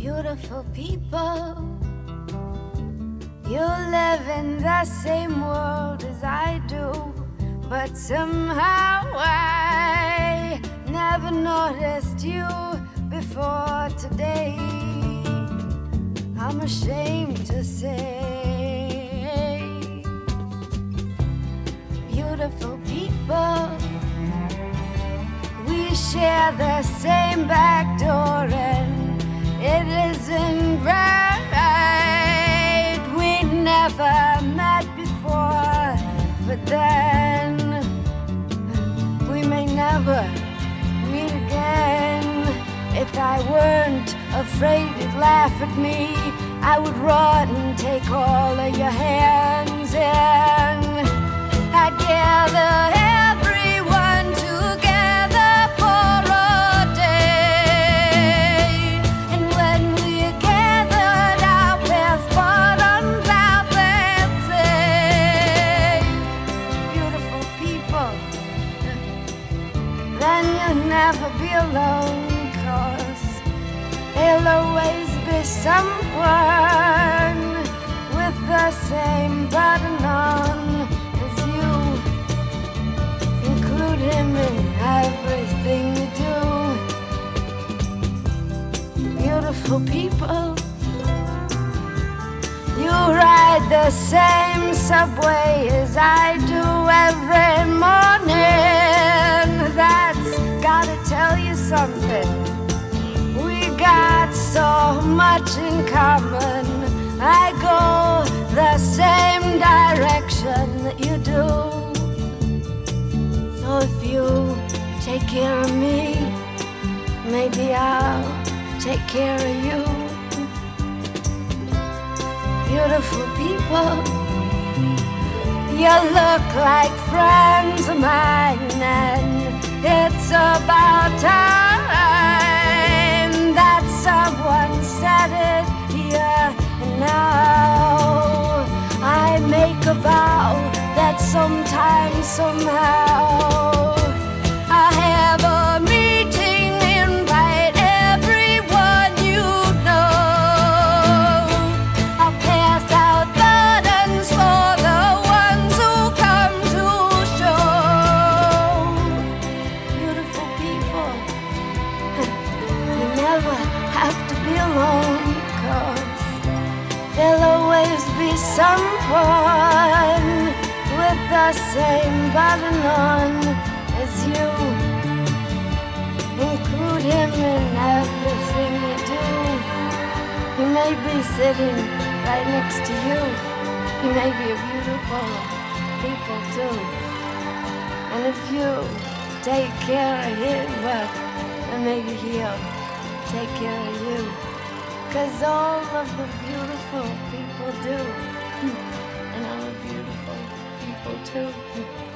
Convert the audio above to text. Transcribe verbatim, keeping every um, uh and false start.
beautiful people. You live in the same world as I do, but somehow I never noticed you before today. I'm ashamed to say, beautiful people, we share the same back door, and it isn't right. We never met before, but then we may never meet again. If I weren't afraid you'd laugh at me, I would run and take all of your hands, and I'd gather everyone together for a day. And when we're gathered, I'll pass buttons out that say, beautiful people, then you'll never be alone. There'll always be someone with the same button on as you. Include him in everything you do. Beautiful people, you ride the same subway as I do every morning. That's gotta tell you something. Got so much in common. I go the same direction that you do. So if you take care of me, maybe I'll take care of you. Beautiful people, you look like friends of mine, and it's about time that someone said it here and now. I make a vow that sometime, somehow, I'll have a meeting, invite everyone you know. I'll pass out buttons for the ones who come to show. Beautiful people, you never have to be alone, 'cause there'll always be someone with the same button on as you. Include him in everything you do. He may be sitting right next to you. He may be a beautiful people too. And if you take care of him, well, then maybe he'll take care of you, 'cause all of the beautiful people do, and I'm a beautiful people too.